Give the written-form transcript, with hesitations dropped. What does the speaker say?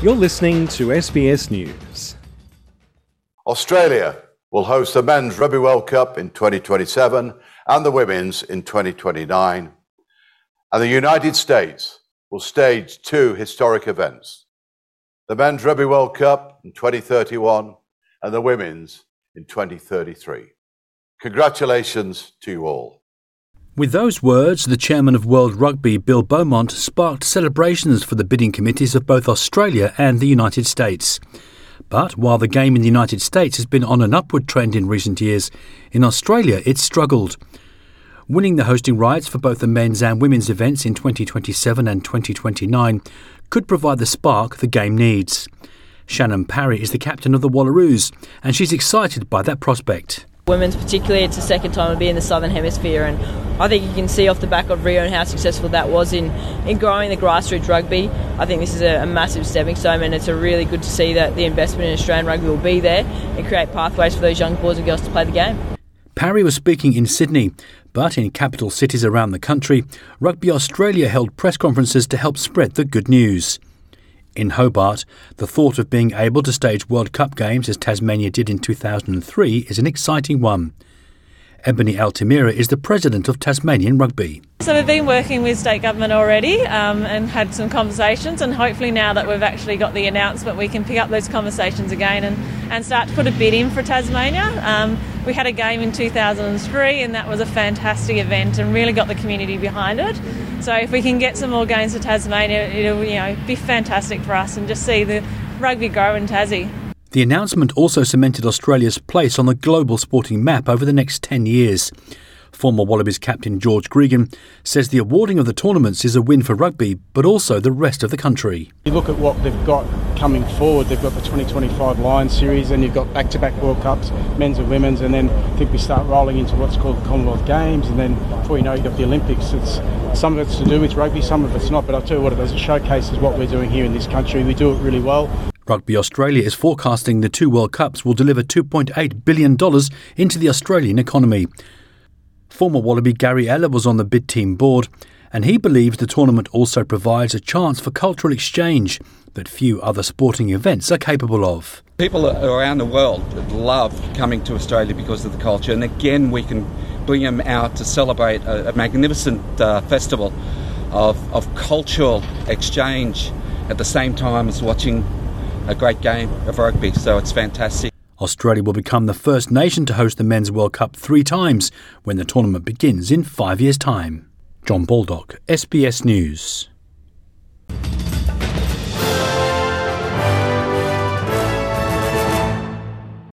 You're listening to SBS News. Australia will host the Men's Rugby World Cup in 2027 and the Women's in 2029. And the United States will stage two historic events: the Men's Rugby World Cup in 2031 and the Women's in 2033. Congratulations to you all. With those words, the chairman of World Rugby, Bill Beaumont, sparked celebrations for the bidding committees of both Australia and the United States. But while the game in the United States has been on an upward trend in recent years, in Australia it's struggled. Winning the hosting rights for both the men's and women's events in 2027 and 2029 could provide the spark the game needs. Shannon Parry is the captain of the Wallaroos, and she's excited by that prospect. Women's particularly, it's the second time to be in the Southern Hemisphere, and I think you can see off the back of Rio and how successful that was in growing the grassroots rugby. I think this is a massive stepping stone, and it's really good to see that the investment in Australian rugby will be there and create pathways for those young boys and girls to play the game. Parry was speaking in Sydney, but in capital cities around the country, Rugby Australia held press conferences to help spread the good news. In Hobart, the thought of being able to stage World Cup games as Tasmania did in 2003 is an exciting one. Ebony Altamira is the president of Tasmanian Rugby. So we've been working with state government already and had some conversations, and hopefully now that we've actually got the announcement we can pick up those conversations again and start to put a bid in for Tasmania. We had a game in 2003 and that was a fantastic event and really got the community behind it. So if we can get some more games for Tasmania, it'll be fantastic for us and just see the rugby grow in Tassie. The announcement also cemented Australia's place on the global sporting map over the next 10 years. Former Wallabies captain George Gregan says the awarding of the tournaments is a win for rugby, but also the rest of the country. You look at what they've got coming forward. They've got the 2025 Lions Series, and you've got back-to-back World Cups, men's and women's, and then I think we start rolling into what's called the Commonwealth Games, and then before you know you've got the Olympics. Some of it's to do with rugby, some of it's not, but I'll tell you what it does, it showcases what we're doing here in this country. We do it really well. Rugby Australia is forecasting the two World Cups will deliver $2.8 billion into the Australian economy. Former Wallaby Gary Eller was on the bid team board, and he believes the tournament also provides a chance for cultural exchange that few other sporting events are capable of. People around the world love coming to Australia because of the culture, and again we can bring them out to celebrate a magnificent festival of cultural exchange at the same time as watching a great game of rugby, so it's fantastic. Australia will become the first nation to host the Men's World Cup 3 times when the tournament begins in 5 years' time. John Baldock, SBS News.